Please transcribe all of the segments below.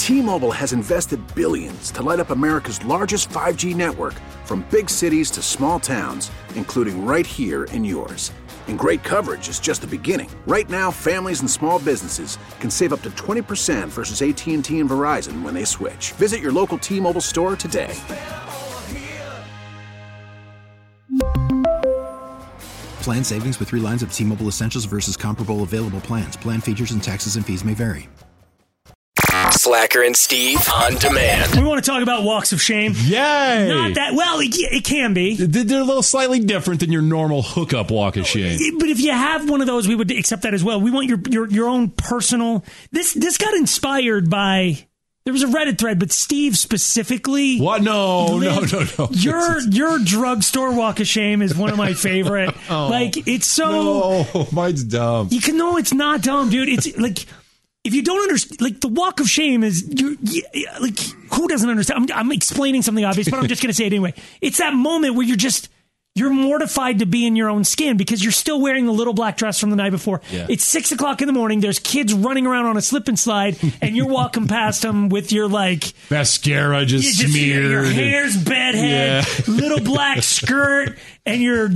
T-Mobile has invested billions to light up America's largest 5G network, from big cities to small towns, including right here in yours. And great coverage is just the beginning. Right now, families and small businesses can save up to 20% versus AT&T and Verizon when they switch. Visit your local T-Mobile store today. Plan savings with 3 lines of T-Mobile Essentials versus comparable available plans. Plan features and taxes and fees may vary. Slacker and Steve on demand. We want to talk about walks of shame. Yay! Not that, well, it can be. They're a little slightly different than your normal hookup walk of shame. But if you have one of those, we would accept that as well. We want your own personal. This got inspired by. There was a Reddit thread, but Steve specifically. What? No. Your drugstore walk of shame is one of my favorite. It's so. No, mine's dumb. No, it's not dumb, dude. It's like. If you don't understand, like, the walk of shame is, like, who doesn't understand? I'm explaining something obvious, but I'm just going to say it anyway. It's that moment where you're mortified to be in your own skin because you're still wearing the little black dress from the night before. Yeah. It's 6 o'clock in the morning. There's kids running around on a slip and slide, and you're walking past them with your, like... mascara just smeared. Your hair's bedhead, little black skirt, and your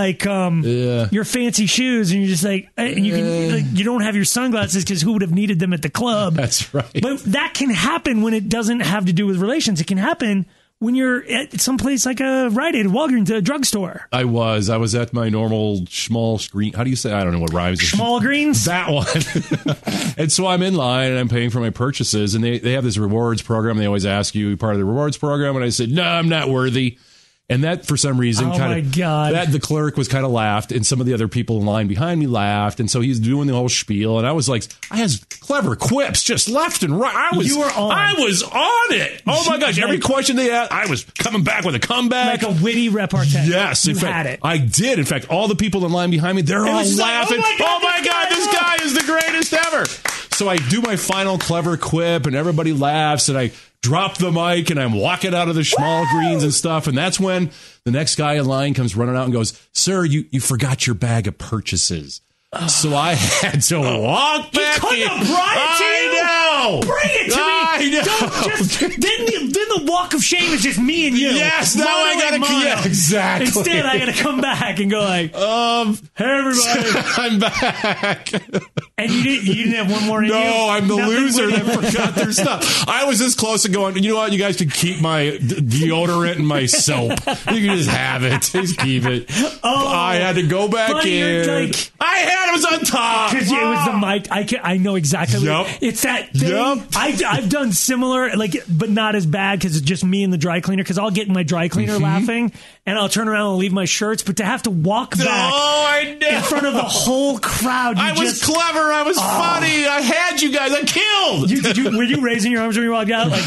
fancy shoes, and you're just like... And you don't have your sunglasses because who would have needed them at the club? That's right. But that can happen when it doesn't have to do with relations. It can happen... when you're at someplace like a Rite Aid, Walgreens, a drugstore. I was at my normal small screen. How do you say? I don't know what rhymes. Small greens? That one. And so I'm in line and I'm paying for my purchases, and they have this rewards program. They always ask you part of the rewards program, and I said, no, I'm not worthy. And that, for some reason, the clerk was kind of laughed, and some of the other people in line behind me laughed, and so he's doing the whole spiel, and I was like, I had clever quips just left and right. I was on it. Oh my gosh! Every question they asked, I was coming back with a comeback, like a witty repartee. Yes, in fact, had it. I did. In fact, all the people in line behind me, they're all laughing. Oh my God, this guy is the greatest ever. So I do my final clever quip, and everybody laughs, and I drop the mic, and I'm walking out of the small greens and stuff, and that's when the next guy in line comes running out and goes, sir, you forgot your bag of purchases. So I had to walk back in. He couldn't have brought it to you. I know. Bring it to me. I know. Then the walk of shame is just me and you. Yes, now I got to. Yeah, exactly. Instead, I got to come back and go like, hey, everybody. I'm back. And you didn't have one more in you? No, I'm the loser that forgot their stuff. I was this close to going, you know what? You guys can keep my deodorant and my soap. You can just have it. Just keep it. I had to go back in. It was on top. Because it was the mic. I know exactly. Yep. It's that thing. Yep. I've done similar, but not as bad because it's just me and the dry cleaner. Because I'll get in my dry cleaner laughing, and I'll turn around and leave my shirts. But to have to walk back in front of the whole crowd. I was clever. I was funny. I had you guys. I killed. Were you raising your arms when you walked out? Like,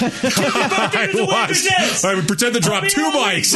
I would pretend to drop 2 mics.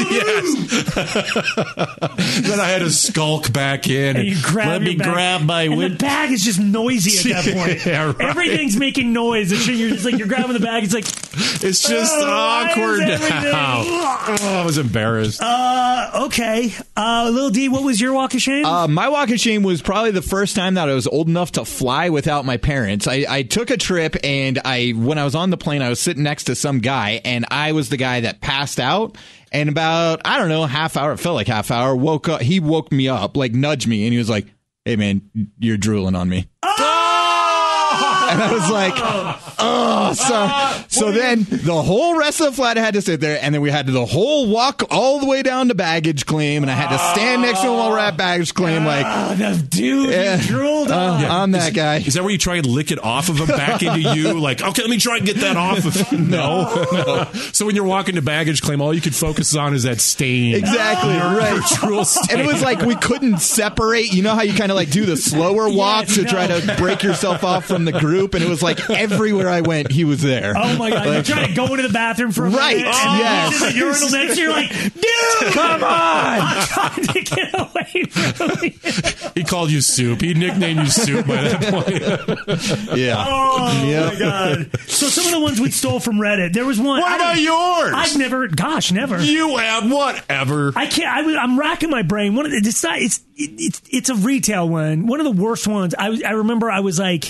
Yes. Then I had to skulk back in. And you grab my and the bag is just noisy at that point. Yeah, right. Everything's making noise. You're just like, you're grabbing the bag. It's like, it's just awkward now. I was embarrassed. Okay. Lil D, what was your walk of shame? My walk of shame was probably the first time that I was old enough to fly without my parents. I took a trip, and when I was on the plane, I was sitting next to some guy, and I was the guy that passed out. And about, I don't know, half hour, it felt like half hour, woke up. He woke me up, like nudged me, and he was like, hey, man, you're drooling on me. And I was like, so then the whole rest of the flight I had to sit there, and then we had to the whole walk all the way down to baggage claim, and I had to stand next to him while we're at baggage claim. Dude, you drooled on. I'm that guy. Is that where you try and lick it off of him back into you? Like, okay, let me try and get that off of him. No. So when you're walking to baggage claim, all you could focus on is that stain. Exactly, right. Drool stain. And it was like we couldn't separate. You know how you kind of like do the slower walk to try to break yourself off from the group? And it was like everywhere I went, he was there. Oh my God. You're trying to go into the bathroom for a minute. Yes. And the urinal next to you, you're like, dude, come on. I'm trying to get away from you. He called you Soup. He nicknamed you Soup by that point. Yeah. Oh my God. So some of the ones we stole from Reddit. There was one. What about yours? I've never. You have whatever. I can't. I'm racking my brain. One of it's a retail one. One of the worst ones. I remember I was like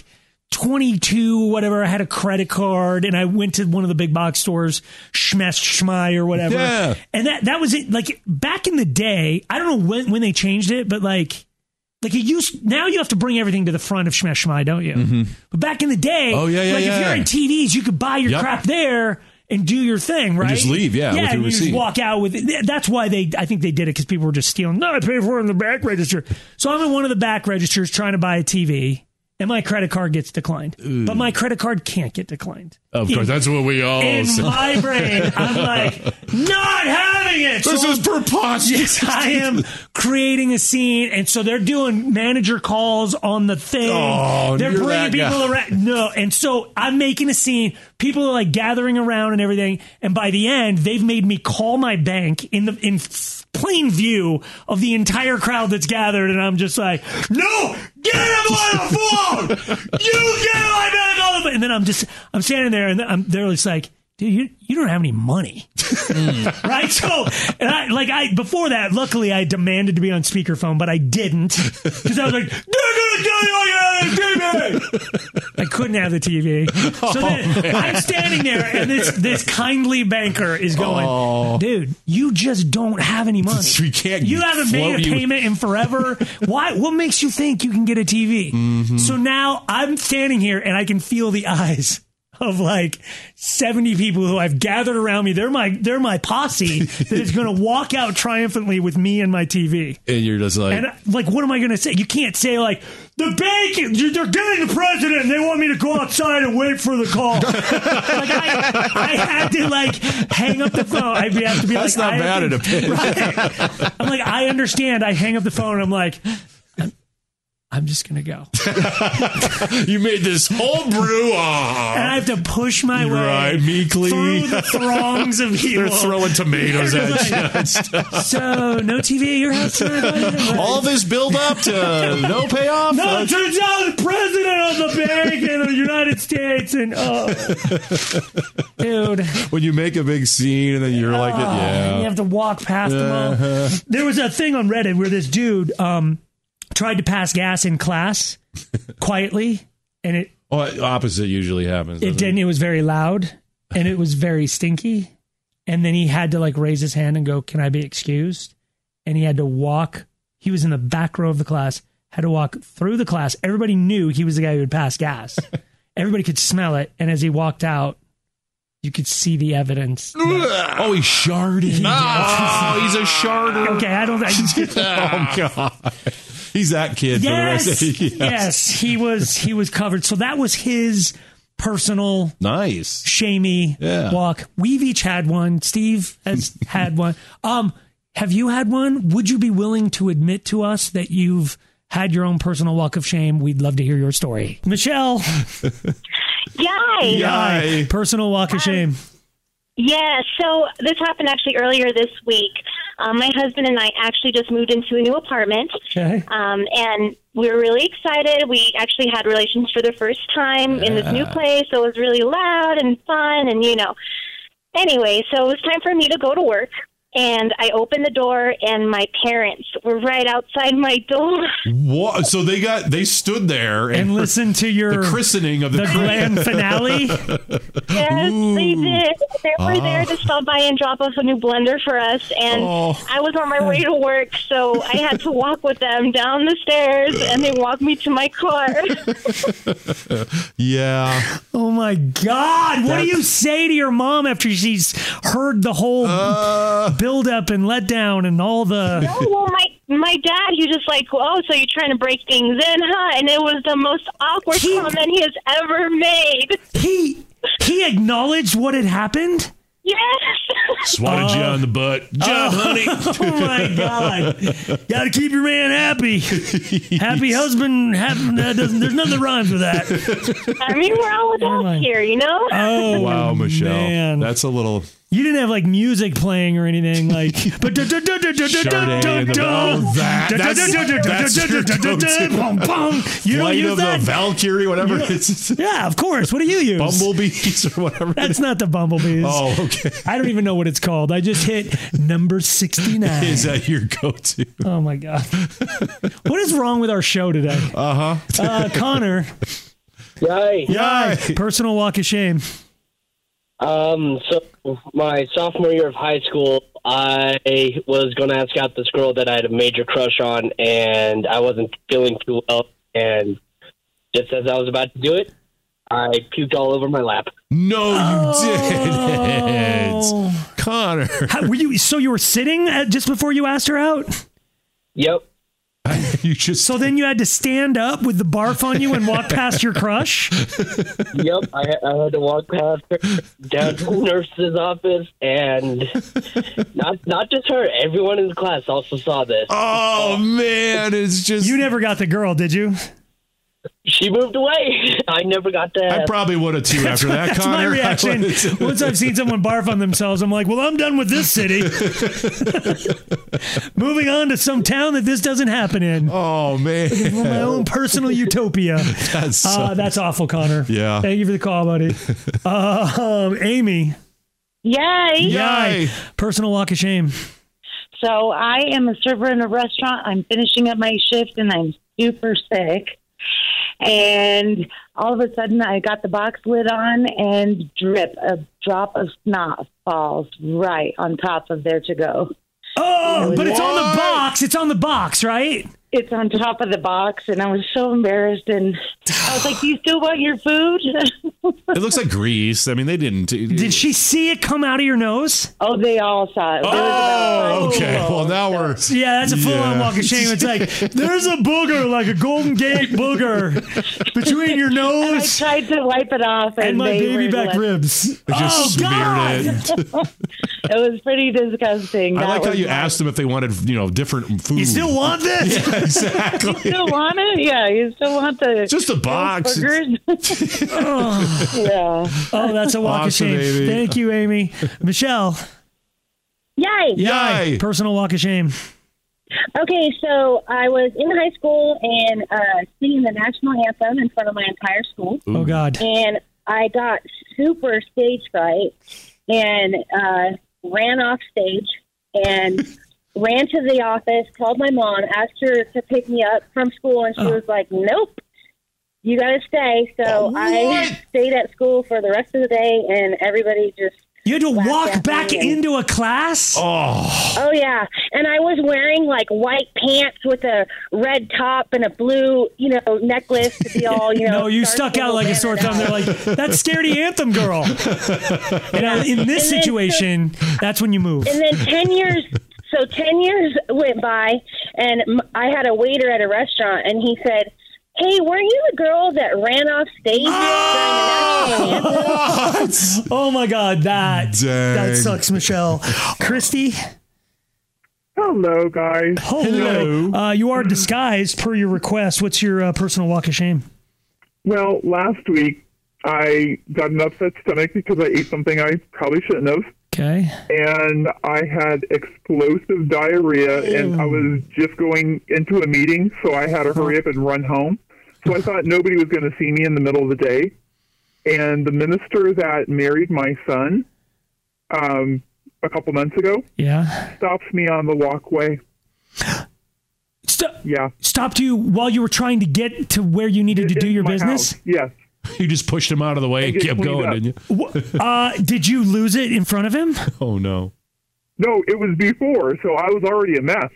22, whatever. I had a credit card and I went to one of the big box stores, Schmai or whatever. Yeah. And that was it. Like back in the day, I don't know when they changed it, but like now you have to bring everything to the front of Schmai, don't you? Mm-hmm. But back in the day, if you're in TVs, you could buy your crap there and do your thing, right? And just leave, with your and you receipt. just walk out with it. That's why I think they did it because people were just stealing. No, I paid for it in the back register. So I'm in one of the back registers trying to buy a TV. And my credit card gets declined. Ooh. But my credit card can't get declined. Of course, that's what we all in say. My brain, I'm like, not having it. This is preposterous. Yes, I am creating a scene. And so they're doing manager calls on the thing. Oh, they're bringing people around. No. And so I'm making a scene. People are like gathering around and everything. And by the end, they've made me call my bank in plain view of the entire crowd that's gathered, and I'm just like, no, get him on the phone! You get my bank on the phone! And then I'm standing there, and they're just like, dude, you don't have any money. Right? So, and before that, luckily I demanded to be on speakerphone, but I didn't. Because I was like, they're going to tell you I got a TV! I couldn't have the TV. So then I'm standing there, and this kindly banker is going, dude, you just don't have any money. You haven't made a payment in forever. Why? What makes you think you can get a TV? Mm-hmm. So now I'm standing here, and I can feel the eyes of like 70 people who I've gathered around me. They're my posse that is going to walk out triumphantly with me and my TV. And you're just like... And like, what am I going to say? You can't say like, the bank, they're getting the president and they want me to go outside and wait for the call. I had to like hang up the phone. I'd have to be That's like... That's not bad at a pitch. Right? I'm like, I understand. I hang up the phone and I'm like... I'm just going to go. You made this whole brew. And I have to push my way meekly through the throngs of people. They're throwing tomatoes at you. So, no TV at your house tonight? All this build up to no payoff? No, it turns out the president of the bank in the United States. And, dude. When you make a big scene and then you're like, and you have to walk past them all. There was a thing on Reddit where this dude... tried to pass gas in class quietly, and it... Well, opposite usually happens. It didn't. It was very loud, and it was very stinky. And then he had to like raise his hand and go, "Can I be excused?" And he had to walk. He was in the back row of the class, had to walk through the class. Everybody knew he was the guy who would pass gas. Everybody could smell it. And as he walked out, you could see the evidence. He sharded. He's a sharder. Okay, I don't... Oh, God. He's that kid. Yes, for the rest of yes, he was covered. So that was his personal, shamey walk. We've each had one. Steve has had one. Have you had one? Would you be willing to admit to us that you've had your own personal walk of shame? We'd love to hear your story, Michelle. Yay! Personal walk of shame. Yeah, so this happened actually earlier this week. My husband and I actually just moved into a new apartment, and we were really excited. We actually had relations for the first time in this new place, so it was really loud and fun, and Anyway, so it was time for me to go to work. And I opened the door, and my parents were right outside my door. What? So they stood there and listened to the christening of the grand finale. Yes, they did. They were there to stop by and drop off a new blender for us. And I was on my way to work, so I had to walk with them down the stairs, and they walked me to my car. Yeah. Oh my God! What do you say to your mom after she's heard the whole? Build up and let down and all the... No, well, my dad, he just like, so you're trying to break things in, huh? And it was the most awkward comment he has ever made. He acknowledged what had happened? Yes. Swatted you on the butt. Job, honey. Oh, my God. Got to keep your man happy. Happy husband. There's nothing that rhymes with that. I mean, we're all adults here, Oh, wow, Michelle. Man. That's a little... You didn't have like music playing or anything like. But that's your go-to. You don't use that? The Valkyrie, whatever it is. Yeah, of course. What do you use? Bumblebees or whatever. That's not the Bumblebees. Oh, okay. I don't even know what it's called. I just hit number 69. Is that your go-to? Oh my God. What is wrong with our show today? Uh-huh. Connor. Yay. Yay. Personal walk of shame. So my sophomore year of high school, I was going to ask out this girl that I had a major crush on, and I wasn't feeling too well. And just as I was about to do it, I puked all over my lap. No, you didn't. Connor. So you were sitting just before you asked her out? Yep. So then you had to stand up with the barf on you and walk past your crush? Yep, I had to walk past her down to the nurse's office, and not just her, everyone in the class also saw this. Oh, man, it's just... You never got the girl, did you? She moved away. I never got to ask. I probably would have too after that, That's Connor. my reaction. Once I've seen someone barf on themselves, I'm like, well, I'm done with this city. Moving on to some town that this doesn't happen in. Oh, man. My own personal utopia. That's awful, Connor. Yeah. Thank you for the call, buddy. Amy. Yay. Personal walk of shame. So I am a server in a restaurant. I'm finishing up my shift, and I'm super sick. And all of a sudden, I got the box lid on, and a drop of snot falls right on top of there to go. Oh, but it's on the box. It's on the box, right? It's on top of the box, and I was so embarrassed. And I was like, "Do you still want your food?" It looks like grease. I mean, they didn't. Did she see it come out of your nose? Oh, they all saw it. Oh, okay. Well, now we're... Yeah, that's a full-on walk of shame. It's like, there's a booger, like a Golden Gate booger, between your nose... And I tried to wipe it off. And my baby back ribs. It just smeared it. It was pretty disgusting. I like how you asked them if they wanted, different food. You still want this? Yeah, exactly. You still want it? Yeah, you still want the... Just a box. Yeah. Oh, that's a walk of shame. Amy. Thank you, Amy. Michelle. Yay. Personal walk of shame. Okay, so I was in high school and singing the national anthem in front of my entire school. Oh, God. And I got super stage fright and ran off stage and ran to the office, called my mom, asked her to pick me up from school, and she was like, nope. You got to stay. So I stayed at school for the rest of the day, and everybody just... You had to walk back into a class? Oh, yeah. And I was wearing, white pants with a red top and a blue, necklace to be all, No, you stuck out like a sore thumb. They're like, that's Scaredy Anthem girl. And in this situation, that's when you move. And then 10 years... So 10 years went by, and I had a waiter at a restaurant, and he said, hey, weren't you the girl that ran off stage during the national anthem? Oh, my God. That sucks, Michelle. Christy? Hello, guys. Hello. You are disguised per your request. What's your personal walk of shame? Well, last week, I got an upset stomach because I ate something I probably shouldn't have. Okay. And I had explosive diarrhea, and I was just going into a meeting, so I had to hurry up and run home. So I thought nobody was going to see me in the middle of the day. And the minister that married my son a couple months ago stops me on the walkway. Stopped you while you were trying to get to where you needed to do your business? House. Yes. You just pushed him out of the way and kept going, didn't you? Did you lose it in front of him? Oh, no. No, it was before, so I was already a mess.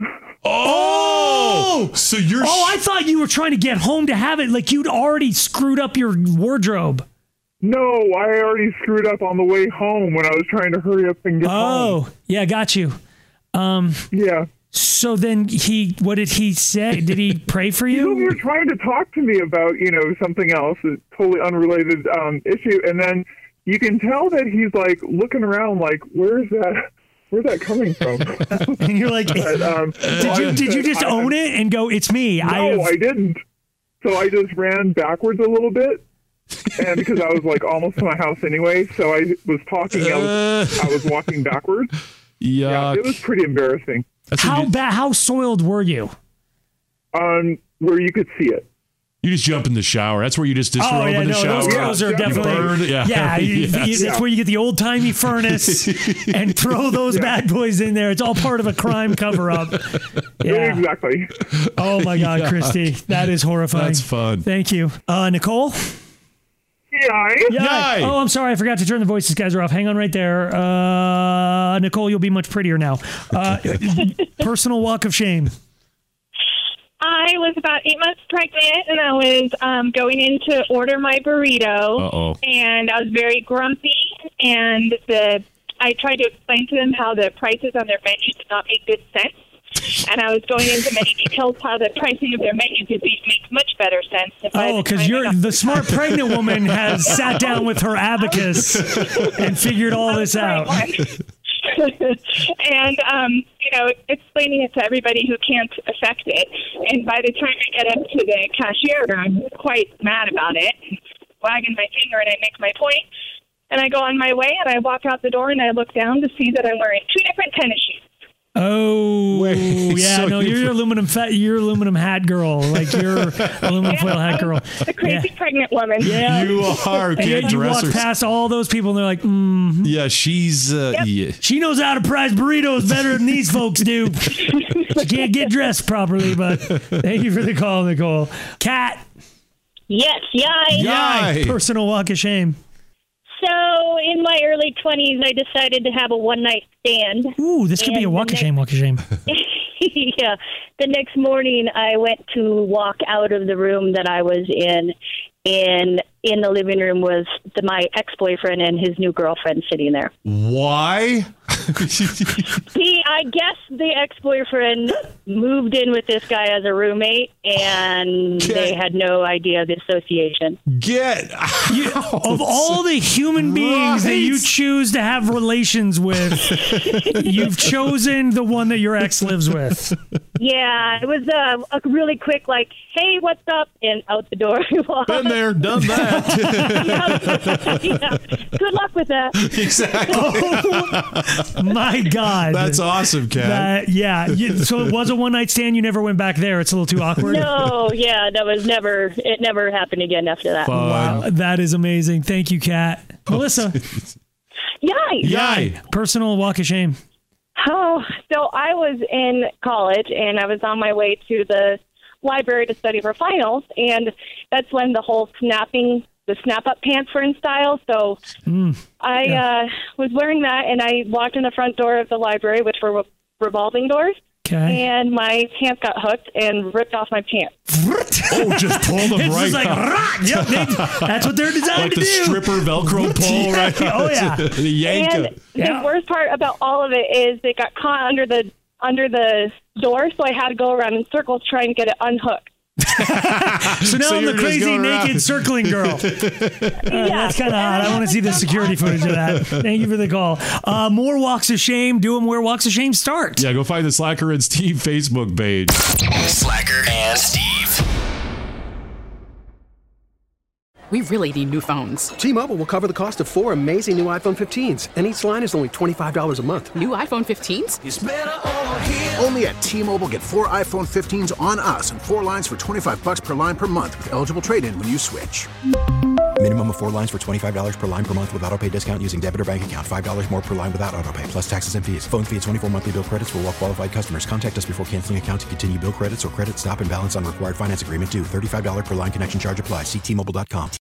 Oh! So you're... I thought you were trying to get home to have it, like you'd already screwed up your wardrobe. No, I already screwed up on the way home when I was trying to hurry up and get home. Oh, yeah, got you. Yeah. So then what did he say? Did he pray for you? He was trying to talk to me about, something else, a totally unrelated issue. And then you can tell that he's looking around where's that coming from? And you're like, did you just own it and go, it's me? No, I didn't. So I just ran backwards a little bit. And because I was almost to my house anyway, so I was talking, I was walking backwards. Yeah, it was pretty embarrassing. How soiled were you? Where you could see it. You just jump in the shower. That's where you just disrobe in the shower. Those girls are definitely. That's where you get the old timey furnace and throw those bad boys in there. It's all part of a crime cover up. Yeah, exactly. Oh my God, Christy, that is horrifying. That's fun. Thank you, Nicole. Yay. Oh, I'm sorry, I forgot to turn the voices. Guys are off. Hang on right there. Nicole, you'll be much prettier now. Personal walk of shame. I was about 8 months pregnant, and I was going in to order my burrito, and I was very grumpy, and I tried to explain to them how the prices on their menu did not make good sense, and I was going into many details how the pricing of their menu could make much better sense. Because the smart pregnant woman has sat down with her abacus and figured all this out. And, explaining it to everybody who can't affect it. And by the time I get up to the cashier, I'm quite mad about it, wagging my finger, and I make my point. And I go on my way, and I walk out the door, and I look down to see that I'm wearing 2 different tennis shoes. Oh, yeah. No, you're aluminum hat girl. Like you're aluminum foil hat girl. The crazy pregnant woman. Yeah. You are. And you walk past all those people and they're like, Yeah, she's. Yeah. She knows how to price burritos better than these folks do. She can't get dressed properly, but thank you for the call, Nicole. Kat. Yes, yay. Personal walk of shame. So in my early 20s, I decided to have a one-night stand. Ooh, this could be a walk of shame. Yeah. The next morning, I went to walk out of the room that I was in, and in the living room was my ex-boyfriend and his new girlfriend sitting there. Why? I guess the ex-boyfriend moved in with this guy as a roommate, and they had no idea of the association. Of all the human beings that you choose to have relations with, you've chosen the one that your ex lives with. Yeah, it was a really quick, like, hey, what's up? And out the door he walked. Been there, done that. Yeah. Good luck with that. Exactly. Oh, my God. That's awesome, Kat. So it was a one-night stand. You never went back there. It's a little too awkward. No, it never happened again after that. Fun. Wow, that is amazing. Thank you, Kat. Melissa. Yay. Personal walk of shame. Oh, so I was in college, and I was on my way to the library to study for finals, and that's when the whole the snap-up pants were in style, so I was wearing that, and I walked in the front door of the library, which were revolving doors, and my pants got hooked and ripped off my pants. Just pull them it's right just off. That's what they're designed to do. Like the stripper Velcro pull right off. Oh, yeah. The yank. And the worst part about all of it is they got caught under the door, so I had to go around in circles trying to get it unhooked. So now I'm the crazy naked circling girl. That's kind of hot. I want to see the security footage of that. Thank you for the call. More walks of shame. Do them where walks of shame start. Yeah, go find the Slacker and Steve Facebook page. Slacker and Steve. We really need new phones. T-Mobile will cover the cost of 4 amazing new iPhone 15s, and each line is only $25 a month. New iPhone 15s? It's better over here. Only at T-Mobile, get 4 iPhone 15s on us and 4 lines for $25 per line per month with eligible trade-in when you switch. Minimum of 4 lines for $25 per line per month with autopay discount using debit or bank account. $5 more per line without autopay, plus taxes and fees. Phone fee at 24 monthly bill credits for well-qualified customers. Contact us before canceling account to continue bill credits or credit stop and balance on required finance agreement due. $35 per line connection charge applies. See T-Mobile.com.